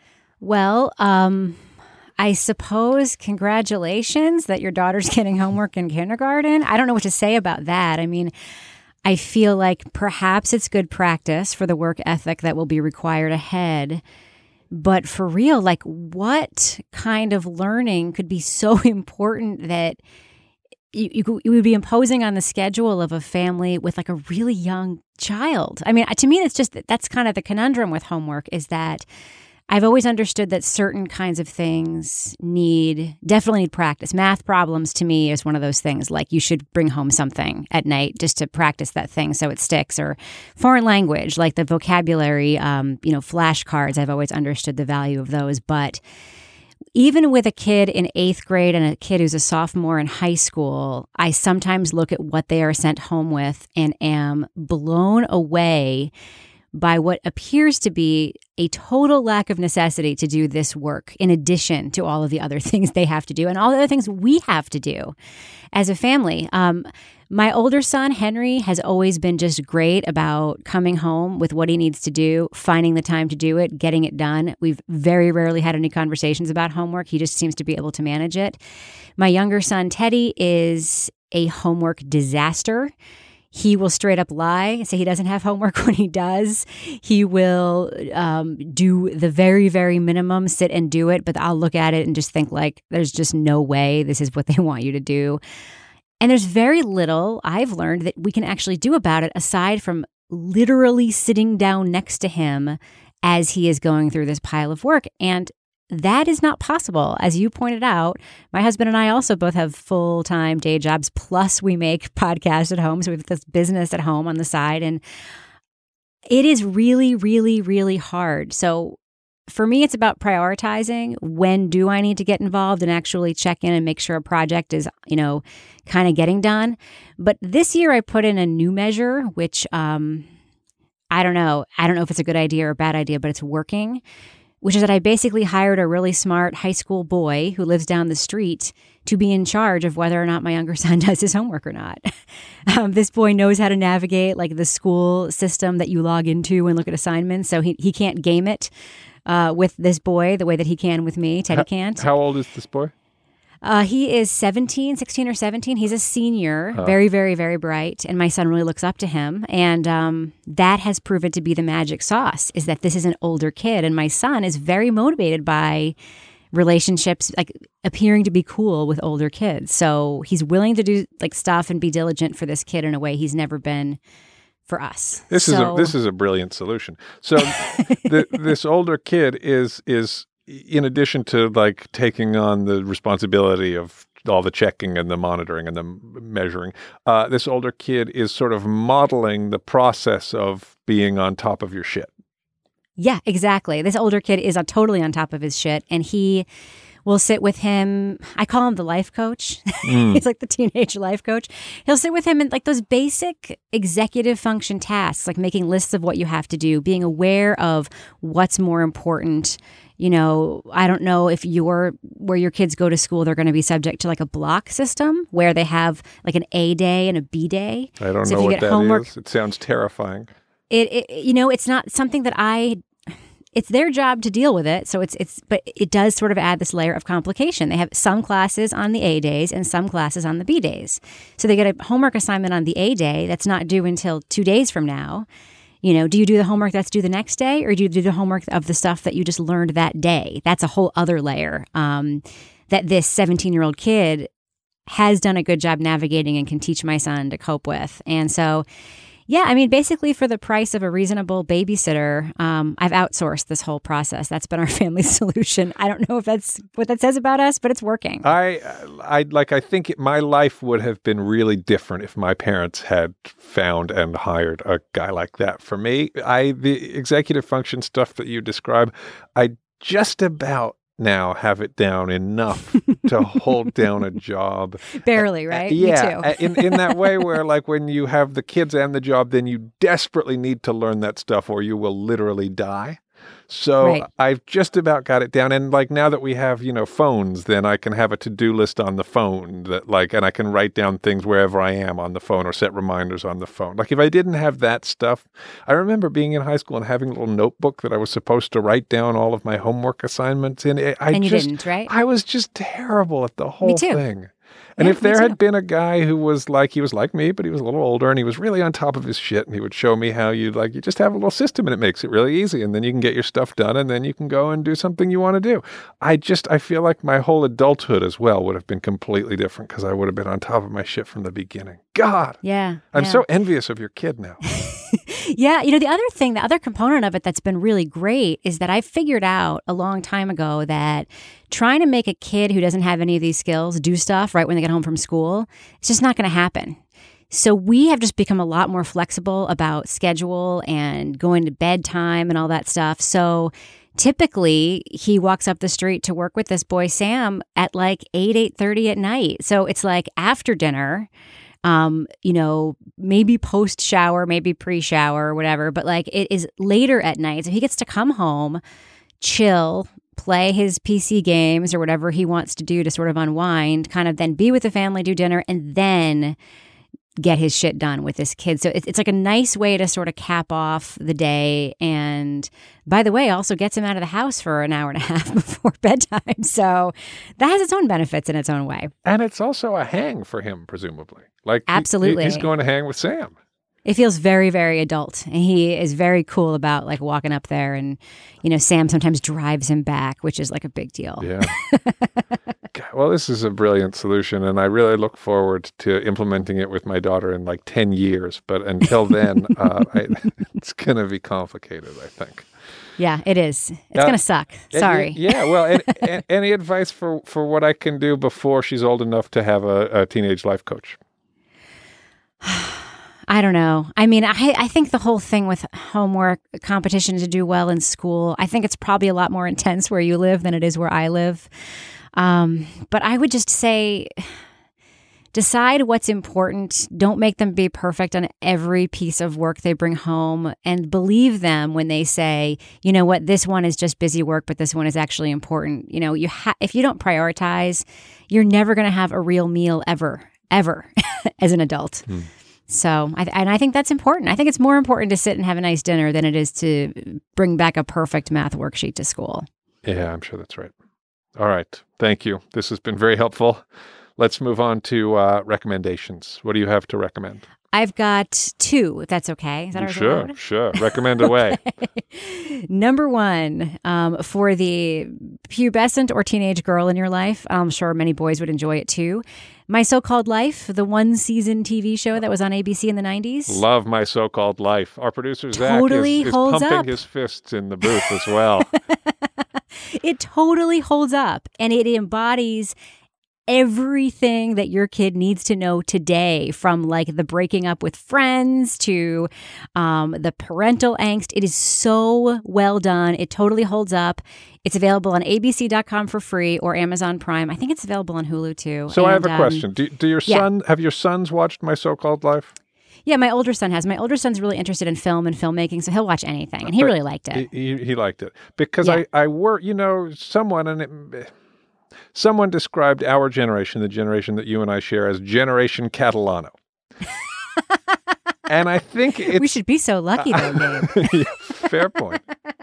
Well, um, I suppose congratulations that your daughter's getting homework in kindergarten. I don't know what to say about that. I mean, I feel like perhaps it's good practice for the work ethic that will be required ahead. But for real, like, what kind of learning could be so important that you, you, you would be imposing on the schedule of a family with like a really young child? I mean, to me, it's just, that's kind of the conundrum with homework, is that I've always understood that certain kinds of things need, definitely need practice. Math problems to me is one of those things, like you should bring home something at night just to practice that thing so it sticks. Or foreign language, like the vocabulary, um, you know, flashcards, I've always understood the value of those. But even with a kid in eighth grade and a kid who's a sophomore in high school, I sometimes look at what they are sent home with and am blown away by what appears to be a total lack of necessity to do this work, in addition to all of the other things they have to do and all the other things we have to do as a family. Um, my older son, Henry, has always been just great about coming home with what he needs to do, finding the time to do it, getting it done. We've very rarely had any conversations about homework. He just seems to be able to manage it. My younger son, Teddy, is a homework disaster. He will straight up lie and say he doesn't have homework when he does. He will um, do the very, very minimum, sit and do it, but I'll look at it and just think like, there's just no way this is what they want you to do. And there's very little I've learned that we can actually do about it, aside from literally sitting down next to him as he is going through this pile of work. And that is not possible. As you pointed out, my husband and I also both have full-time day jobs, plus we make podcasts at home. So we have this business at home on the side. And it is really, really, really hard. So for me, it's about prioritizing. When do I need to get involved and actually check in and make sure a project is, you know, kind of getting done? But this year I put in a new measure, which um, I don't know. I don't know if it's a good idea or a bad idea, but it's working, which is that I basically hired a really smart high school boy who lives down the street to be in charge of whether or not my younger son does his homework or not. Um, this boy knows how to navigate like the school system that you log into and look at assignments. So he, he can't game it uh, with this boy the way that he can with me. Teddy how, can't. How old is this boy? Uh, he is seventeen, sixteen or seventeen. He's a senior, huh. very, very, very bright. And my son really looks up to him. And um, that has proven to be the magic sauce, is that this is an older kid. And my son is very motivated by relationships, like appearing to be cool with older kids. So he's willing to do like stuff and be diligent for this kid in a way he's never been for us. This so, is a, this is a brilliant solution. So the, this older kid is is in addition to like taking on the responsibility of all the checking and the monitoring and the measuring, uh, this older kid is sort of modeling the process of being on top of your shit. Yeah, exactly. This older kid is uh, totally on top of his shit, and he will sit with him. I call him the life coach. Mm. He's like the teenage life coach. He'll sit with him in like those basic executive function tasks, like making lists of what you have to do, being aware of what's more important. You know, I don't know if you're where your kids go to school, they're going to be subject to like a block system where they have like an A day and a B day. I don't so know if you what get that homework, is. It sounds terrifying. It, it, you know, it's not something that I. It's their job to deal with it. So it's, it's, but it does sort of add this layer of complication. They have some classes on the A days and some classes on the B days. So they get a homework assignment on the A day that's not due until two days from now. You know, do you do the homework that's due the next day, or do you do the homework of the stuff that you just learned that day? That's a whole other layer um, that this seventeen-year-old kid has done a good job navigating and can teach my son to cope with. And so, yeah, I mean, basically for the price of a reasonable babysitter, um, I've outsourced this whole process. That's been our family solution. I don't know if that's what that says about us, but it's working. I, I like. I think it, my life would have been really different if my parents had found and hired a guy like that. For me, I the executive function stuff that you describe, I just about now have it down enough to hold down a job. Barely, right? Yeah. Me too. in, in that way where like when you have the kids and the job, then you desperately need to learn that stuff or you will literally die. So right. I've just about got it down. And like now that we have, you know, phones, then I can have a to-do list on the phone that like, and I can write down things wherever I am on the phone or set reminders on the phone. Like if I didn't have that stuff, I remember being in high school and having a little notebook that I was supposed to write down all of my homework assignments in. I and you just, didn't, right? I was just terrible at the whole Me too. thing. And yeah, if there too. had been a guy who was like, he was like me, but he was a little older and he was really on top of his shit and he would show me how you like, you just have a little system and it makes it really easy. And then you can get your stuff done and then you can go and do something you want to do. I just, I feel like my whole adulthood as well would have been completely different because I would have been on top of my shit from the beginning. God. Yeah. I'm yeah. so envious of your kid now. Yeah. You know, the other thing, the other component of it that's been really great is that I figured out a long time ago that trying to make a kid who doesn't have any of these skills do stuff right when they get home from school, it's just not going to happen. So we have just become a lot more flexible about schedule and going to bedtime and all that stuff. So typically he walks up the street to work with this boy, Sam, at like eight, eight thirty at night. So it's like after dinner. Um, you know, maybe post shower, maybe pre shower or whatever, but like it is later at night. So he gets to come home, chill, play his P C games or whatever he wants to do to sort of unwind, kind of then be with the family, do dinner, and then get his shit done with this kid. So it's, it's like a nice way to sort of cap off the day. And by the way, also gets him out of the house for an hour and a half before bedtime. So that has its own benefits in its own way. And it's also a hang for him, presumably. Like absolutely, he, he's going to hang with Sam. It feels very, very adult. And he is very cool about like walking up there and, you know, Sam sometimes drives him back, which is like a big deal. Yeah. God, well, this is a brilliant solution. And I really look forward to implementing it with my daughter in like ten years. But until then, uh, I, it's going to be complicated, I think. Yeah, it is. It's uh, going to suck. Sorry. Yeah, well, and, and, any advice for, for what I can do before she's old enough to have a, a teenage life coach? I don't know. I mean, I, I think the whole thing with homework, competition to do well in school, I think it's probably a lot more intense where you live than it is where I live. Um, but I would just say decide what's important. Don't make them be perfect on every piece of work they bring home, and believe them when they say, you know what, this one is just busy work, but this one is actually important. You know, you ha- if you don't prioritize, you're never going to have a real meal ever, ever as an adult. Hmm. So, I th- and I think that's important. I think it's more important to sit and have a nice dinner than it is to bring back a perfect math worksheet to school. Yeah, I'm sure that's right. All right. Thank you. This has been very helpful. Let's move on to uh, recommendations. What do you have to recommend? I've got two, if that's okay. Is that our Sure, allowed? sure. Recommend away. Number one, um, for the pubescent or teenage girl in your life, I'm sure many boys would enjoy it too. My So-Called Life, the one-season T V show that was on A B C in the nineties. Love My So-Called Life. Our producer, totally Zach, is, is holds pumping up. his fists in the booth as well. It totally holds up, and it embodies everything that your kid needs to know today, from like the breaking up with friends to um, the parental angst. It is so well done. It totally holds up. It's available on A B C dot com for free or Amazon Prime. I think it's available on Hulu too. So and, I have a um, question. Do, do your yeah. son, have your sons watched My So-Called Life? Yeah, my older son has. My older son's really interested in film and filmmaking, so he'll watch anything, and he But really liked it. He, he, he liked it. Because Yeah. I, I work, you know, someone, and it, someone described our generation, the generation that you and I share, as Generation Catalano. And I think it's... We should be so lucky, though, Gabe. Yeah, fair point.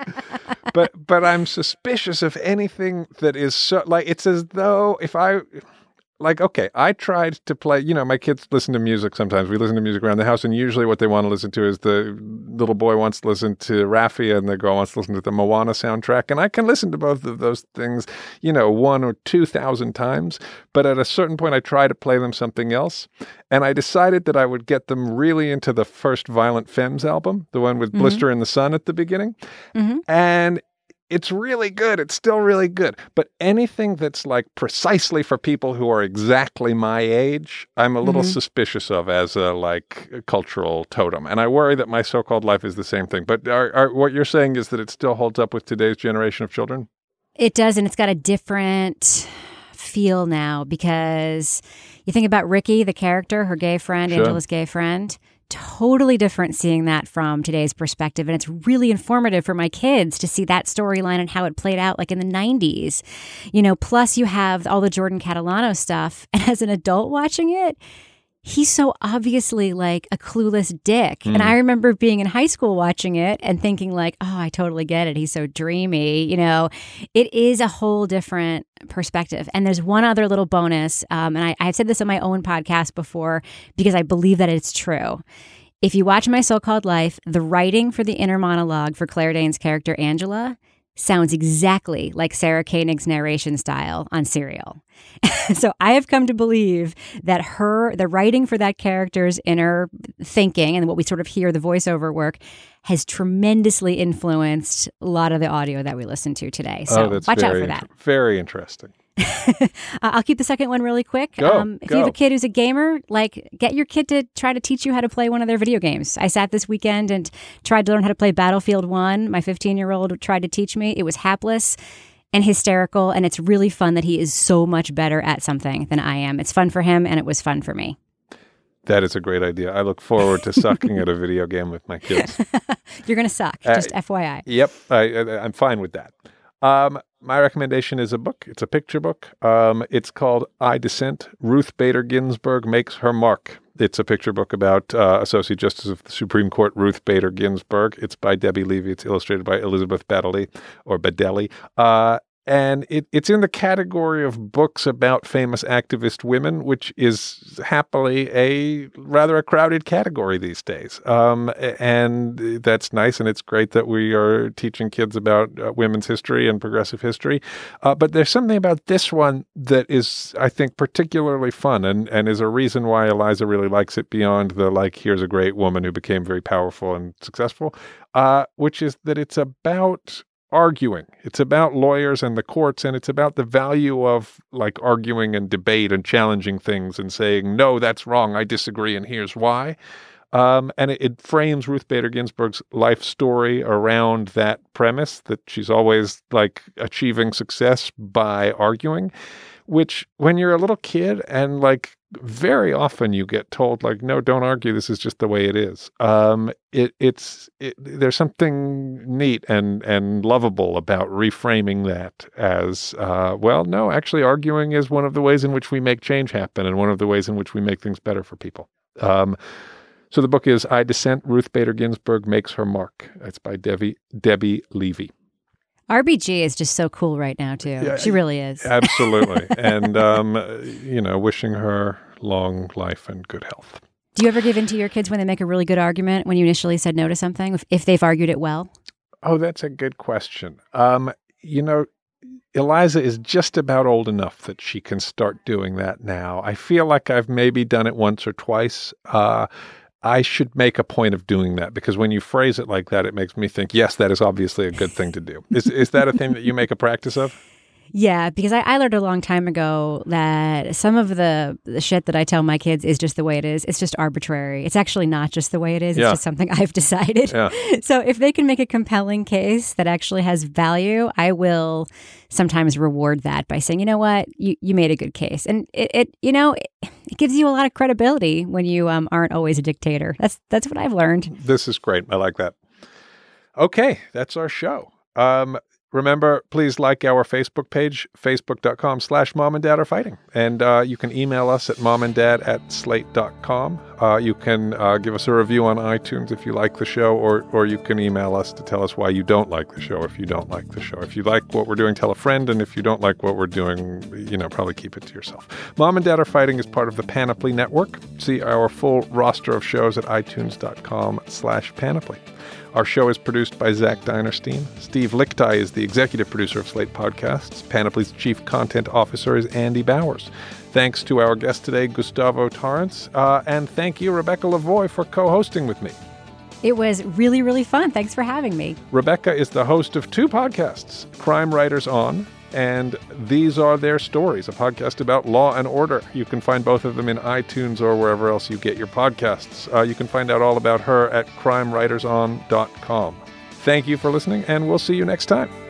But but I'm suspicious of anything that is so... Like, it's as though if I... Like, okay, I tried to play, you know, my kids listen to music sometimes. We listen to music around the house, and usually what they want to listen to is the little boy wants to listen to Raffia, and the girl wants to listen to the Moana soundtrack. And I can listen to both of those things, you know, one or two thousand times. But at a certain point, I try to play them something else. And I decided that I would get them really into the first Violent Femmes album, the one with mm-hmm. Blister in the Sun at the beginning. Mm-hmm. And it's really good. It's still really good. But anything that's like precisely for people who are exactly my age, I'm a little mm-hmm. suspicious of as a like a cultural totem. And I worry that My So-Called Life is the same thing. But are, are, what you're saying is that it still holds up with today's generation of children? It does, and it's got a different feel now, because you think about Ricky, the character, her gay friend, Sure. Angela's gay friend. Totally different seeing that from today's perspective. And it's really informative for my kids to see that storyline and how it played out like in the nineties. You know, plus you have all the Jordan Catalano stuff. And as an adult watching it, he's so obviously like a clueless dick. Mm. And I remember being in high school watching it and thinking like, oh, I totally get it. He's so dreamy. You know, it is a whole different perspective. And there's one other little bonus. Um, and I, I've said this on my own podcast before because I believe that it's true. If you watch My So-Called Life, the writing for the inner monologue for Claire Danes' character, Angela, sounds exactly like Sarah Koenig's narration style on Serial. So I have come to believe that her, the writing for that character's inner thinking and what we sort of hear the voiceover work has tremendously influenced a lot of the audio that we listen to today. So oh, that's watch very out for that. Inter- very interesting. uh, I'll keep the second one really quick. Go, um, if go. you have a kid who's a gamer, like get your kid to try to teach you how to play one of their video games. I sat this weekend and tried to learn how to play Battlefield one. My fifteen-year-old tried to teach me. It was hapless and hysterical, and it's really fun that he is so much better at something than I am. It's fun for him, and it was fun for me. That is a great idea. I look forward to sucking at a video game with my kids. You're going to suck, Uh, just F Y I. Yep, I, I, I'm fine with that. Um, my recommendation is a book. It's a picture book. Um, it's called I Dissent. Ruth Bader Ginsburg Makes Her Mark. It's a picture book about uh, Associate Justice of the Supreme Court Ruth Bader Ginsburg. It's by Debbie Levy. It's illustrated by Elizabeth Baddeley or Baddeley. Uh, And it, it's in the category of books about famous activist women, which is happily a rather a crowded category these days. Um, and that's nice, and it's great that we are teaching kids about uh, women's history and progressive history. Uh, but there's something about this one that is, I think, particularly fun and, and is a reason why Eliza really likes it beyond the, like, here's a great woman who became very powerful and successful, uh, which is that it's about arguing. It's about lawyers and the courts, and it's about the value of like arguing and debate and challenging things and saying, no, that's wrong, I disagree, and here's why. Um, and it, it frames Ruth Bader Ginsburg's life story around that premise that she's always like achieving success by arguing, which when you're a little kid and like very often you get told, like, no, don't argue. This is just the way it is. Um, it, it's it, there's something neat and and lovable about reframing that as, uh, well, no, actually arguing is one of the ways in which we make change happen and one of the ways in which we make things better for people. Um, so the book is I Dissent, Ruth Bader Ginsburg Makes Her Mark. It's by Debbie, Debbie Levy. R B G is just so cool right now, too. Yeah, she really is. Absolutely. And, um, you know, wishing her long life and good health. Do you ever give in to your kids when they make a really good argument, when you initially said no to something, if, if they've argued it well? Oh, that's a good question. Um, you know, Eliza is just about old enough that she can start doing that now. I feel like I've maybe done it once or twice. Uh, I should make a point of doing that, because when you phrase it like that, it makes me think, yes, that is obviously a good thing to do. Is is that a thing that you make a practice of? Yeah, because I, I learned a long time ago that some of the, the shit that I tell my kids is just the way it is. It's just arbitrary. It's actually not just the way it is. It's yeah. just something I've decided. Yeah. So if they can make a compelling case that actually has value, I will sometimes reward that by saying, you know what, you, you made a good case. And it, it you know, it, it gives you a lot of credibility when you um, aren't always a dictator. That's that's what I've learned. This is great. I like that. Okay, that's our show. Um, Remember, please like our Facebook page, facebook.com slash mom and dad are fighting. And uh, you can email us at momanddad at slate dot com. Uh, you can uh, give us a review on iTunes if you like the show, or or you can email us to tell us why you don't like the show if you don't like the show. If you like what we're doing, tell a friend. And if you don't like what we're doing, you know, probably keep it to yourself. Mom and Dad Are Fighting is part of the Panoply Network. See our full roster of shows at itunes.com slash panoply. Our show is produced by Zach Dinerstein. Steve Lichtai is the executive producer of Slate Podcasts. Panoply's chief content officer is Andy Bowers. Thanks to our guest today, Gustavo Torrance. Uh, and thank you, Rebecca Lavoie, for co-hosting with me. It was really, really fun. Thanks for having me. Rebecca is the host of two podcasts, Crime Writers On, and These Are Their Stories, a podcast about law and order. You can find both of them in iTunes or wherever else you get your podcasts. Uh, you can find out all about her at crime writers on dot com. Thank you for listening, and we'll see you next time.